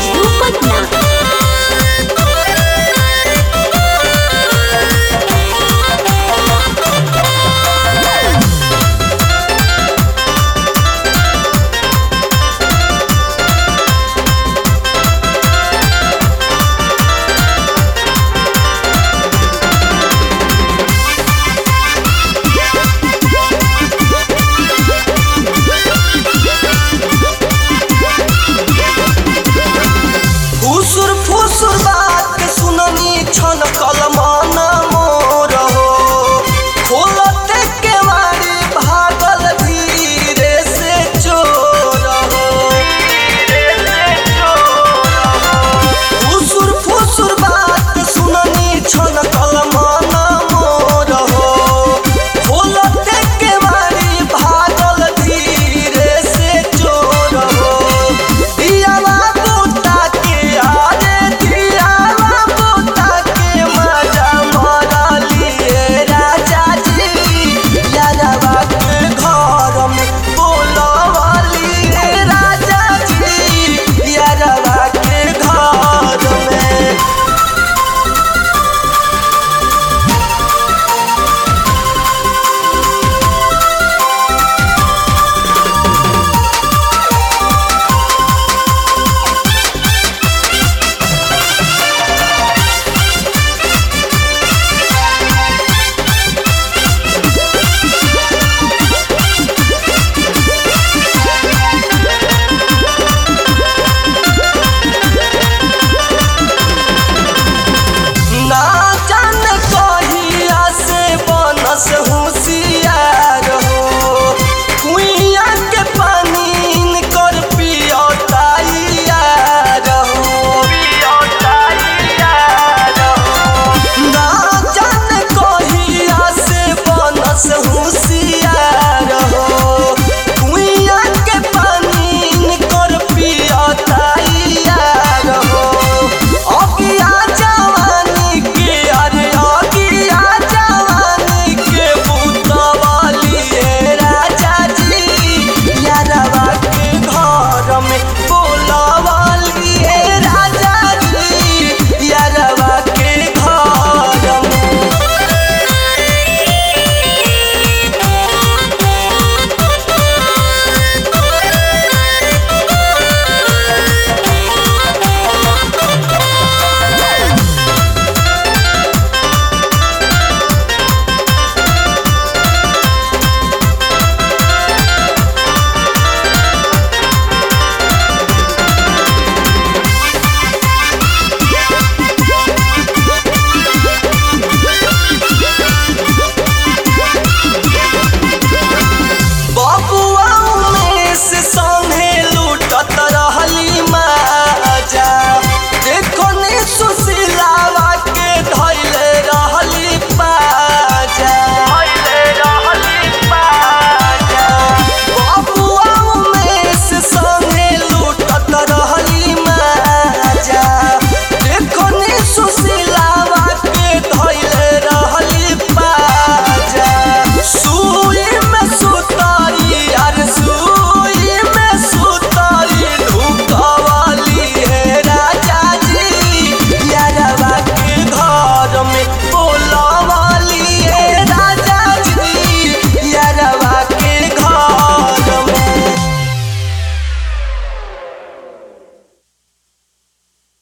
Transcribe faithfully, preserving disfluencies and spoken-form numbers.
Studio Patna. फुसुर फुसुर बात सुननी छन कलमान मोर हो, खोलते के मारी भागल धीरे से चोर हो। फुसुर फुसुर बात सुननी छन कलमान मोर हो, खोलते के मारी भागल धीरे से चोर हो। दियावा बूता के आरे दियावा बूता के मजा मारलिए राजा जी, यारवा के घर में बोलवलिए राजा जी, यारवा के घर में। ना जाने कहिया से बनस होशियार हो, कुइया के पानी कर पियता यार हो। ना जाने कहिया से बनस होशियार हो, कुइया के पानी कर पियता यार हो। अगिया जवानी के अरे अगिया जवानी के बुतवलिए राजा जी, यारवा के घर में बोलवलिए राजा जी, यारवा के घर में। बबुआ उमेश संगे लूटत रहली माजा, देखो ने सुशीलावा के धैले रहली पाजा। बबुआ उमेश संगे लूटत रहली माजा, देखो ने सुशीलावा के धैले रहली पाजा। सुई में सुतारी यार सुई में सुतारी ढुकवलिए राजा जी, यारवा के घर में